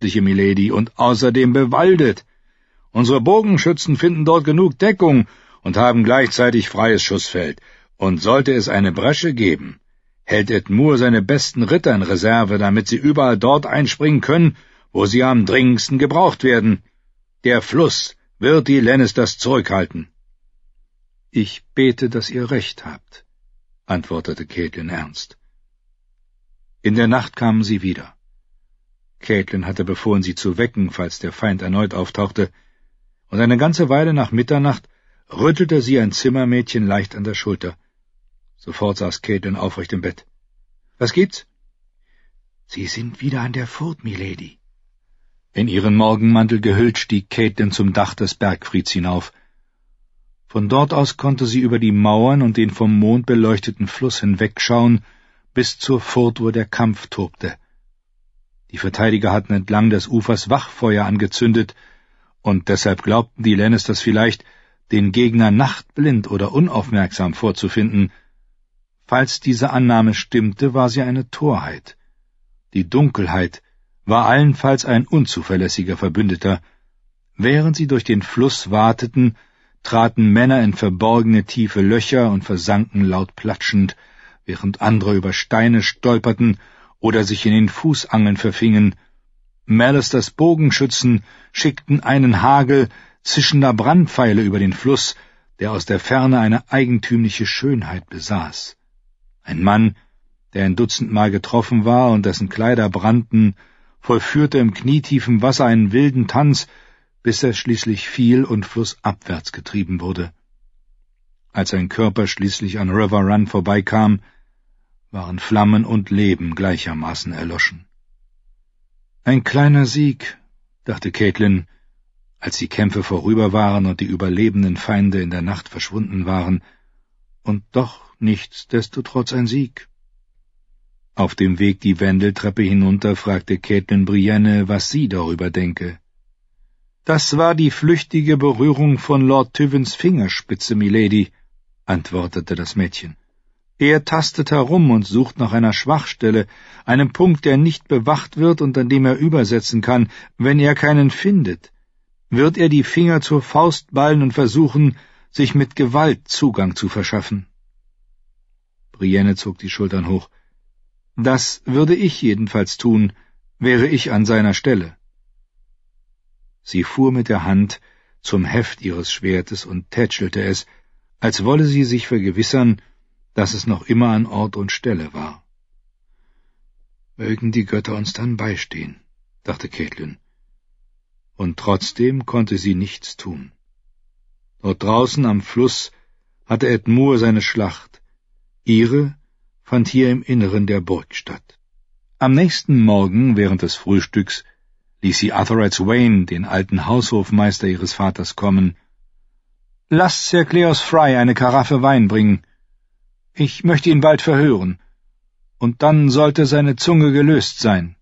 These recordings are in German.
köstliche, Milady, und außerdem bewaldet. Unsere Bogenschützen finden dort genug Deckung und haben gleichzeitig freies Schussfeld. Und sollte es eine Bresche geben, hält Edmure seine besten Ritter in Reserve, damit sie überall dort einspringen können, wo sie am dringendsten gebraucht werden. Der Fluss wird die Lannisters zurückhalten. »Ich bete, dass ihr recht habt«, antwortete Catelyn ernst. In der Nacht kamen sie wieder. Catelyn hatte befohlen, sie zu wecken, falls der Feind erneut auftauchte, und eine ganze Weile nach Mitternacht rüttelte sie ein Zimmermädchen leicht an der Schulter. Sofort saß Catelyn aufrecht im Bett. »Was gibt's?« »Sie sind wieder an der Furt, Milady.« In ihren Morgenmantel gehüllt stieg Catelyn zum Dach des Bergfrieds hinauf. Von dort aus konnte sie über die Mauern und den vom Mond beleuchteten Fluss hinwegschauen, bis zur Furt, wo der Kampf tobte. Die Verteidiger hatten entlang des Ufers Wachfeuer angezündet, und deshalb glaubten die Lannisters vielleicht, den Gegner nachtblind oder unaufmerksam vorzufinden. Falls diese Annahme stimmte, war sie eine Torheit. Die Dunkelheit war allenfalls ein unzuverlässiger Verbündeter. Während sie durch den Fluss wateten, traten Männer in verborgene tiefe Löcher und versanken laut platschend, während andere über Steine stolperten oder sich in den Fußangeln verfingen. Mallisters Bogenschützen schickten einen Hagel zischender Brandpfeile über den Fluss, der aus der Ferne eine eigentümliche Schönheit besaß. Ein Mann, der ein Dutzendmal getroffen war und dessen Kleider brannten, vollführte im knietiefen Wasser einen wilden Tanz, bis er schließlich fiel und flussabwärts getrieben wurde. Als sein Körper schließlich an River Run vorbeikam, waren Flammen und Leben gleichermaßen erloschen. »Ein kleiner Sieg«, dachte Catelyn, als die Kämpfe vorüber waren und die überlebenden Feinde in der Nacht verschwunden waren, und doch nichtsdestotrotz ein Sieg. Auf dem Weg die Wendeltreppe hinunter fragte Catelyn Brienne, was sie darüber denke. »Das war die flüchtige Berührung von Lord Tyvens Fingerspitze, Milady«, antwortete das Mädchen. »Er tastet herum und sucht nach einer Schwachstelle, einem Punkt, der nicht bewacht wird und an dem er übersetzen kann. Wenn er keinen findet, wird er die Finger zur Faust ballen und versuchen, sich mit Gewalt Zugang zu verschaffen.« Brienne zog die Schultern hoch. »Das würde ich jedenfalls tun, wäre ich an seiner Stelle.« Sie fuhr mit der Hand zum Heft ihres Schwertes und tätschelte es, als wolle sie sich vergewissern, dass es noch immer an Ort und Stelle war. »Mögen die Götter uns dann beistehen«, dachte Catelyn. Und trotzdem konnte sie nichts tun. Dort draußen am Fluss hatte Edmure seine Schlacht. Ihre fand hier im Inneren der Burg statt. Am nächsten Morgen, während des Frühstücks, ließ sie Athorath Wayne, den alten Haushofmeister ihres Vaters, kommen. »Lasst Sir Cleos Fry eine Karaffe Wein bringen. Ich möchte ihn bald verhören, und dann sollte seine Zunge gelöst sein.«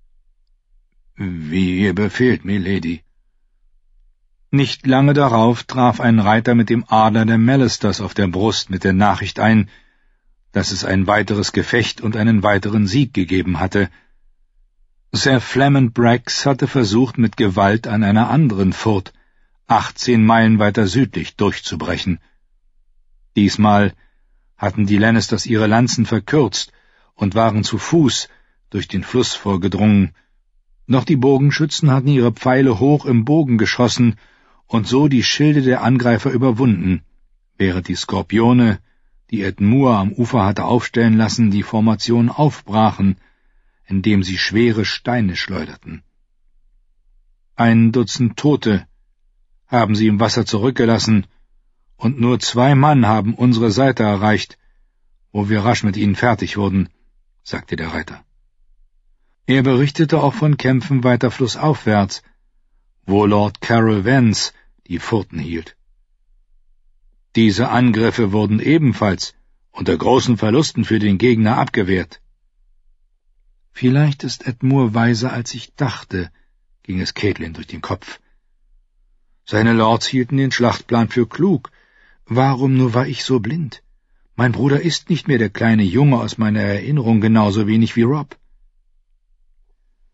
»Wie ihr befehlt, Milady.« Nicht lange darauf traf ein Reiter mit dem Adler der Mallisters auf der Brust mit der Nachricht ein, dass es ein weiteres Gefecht und einen weiteren Sieg gegeben hatte. Sir Flemond Braggs hatte versucht, mit Gewalt an einer anderen Furt, 18 Meilen weiter südlich, durchzubrechen. Diesmal hatten die Lannisters ihre Lanzen verkürzt und waren zu Fuß durch den Fluss vorgedrungen. Noch die Bogenschützen hatten ihre Pfeile hoch im Bogen geschossen und so die Schilde der Angreifer überwunden, während die Skorpione, die Edmure am Ufer hatte aufstellen lassen, die Formation aufbrachen, indem sie schwere Steine schleuderten. 1 Dutzend Tote haben sie im Wasser zurückgelassen, und nur 2 Mann haben unsere Seite erreicht, wo wir rasch mit ihnen fertig wurden«, sagte der Reiter. Er berichtete auch von Kämpfen weiter flussaufwärts, wo Lord Carol Vance die Furten hielt. Diese Angriffe wurden ebenfalls unter großen Verlusten für den Gegner abgewehrt. »Vielleicht ist Edmure weiser, als ich dachte«, ging es Catelyn durch den Kopf. »Seine Lords hielten den Schlachtplan für klug. Warum nur war ich so blind? Mein Bruder ist nicht mehr der kleine Junge aus meiner Erinnerung, genauso wenig wie Robb.«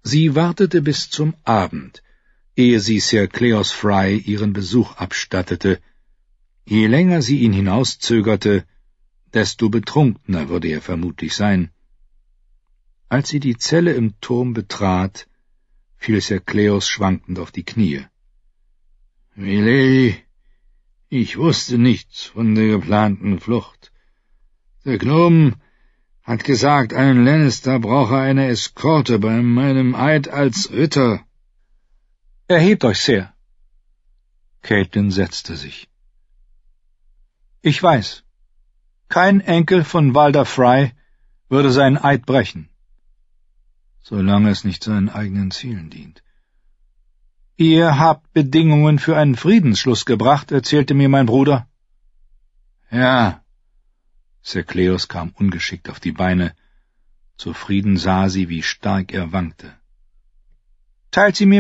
Sie wartete bis zum Abend, ehe sie Sir Cleos Fry ihren Besuch abstattete. Je länger sie ihn hinauszögerte, desto betrunkener würde er vermutlich sein. Als sie die Zelle im Turm betrat, fiel Sir Cleos schwankend auf die Knie. »Milady, ich wusste nichts von der geplanten Flucht. Der Gnom hat gesagt, ein Lannister brauche eine Eskorte bei meinem Eid als Ritter.« »Erhebt euch, Sir.« Catelyn setzte sich. »Ich weiß. Kein Enkel von Walder Frey würde seinen Eid brechen. Solange es nicht seinen eigenen Zielen dient. Ihr habt Bedingungen für einen Friedensschluss gebracht, erzählte mir mein Bruder.« »Ja.« Sir Cleos kam ungeschickt auf die Beine. Zufrieden sah sie, wie stark er wankte. »Teilt sie mir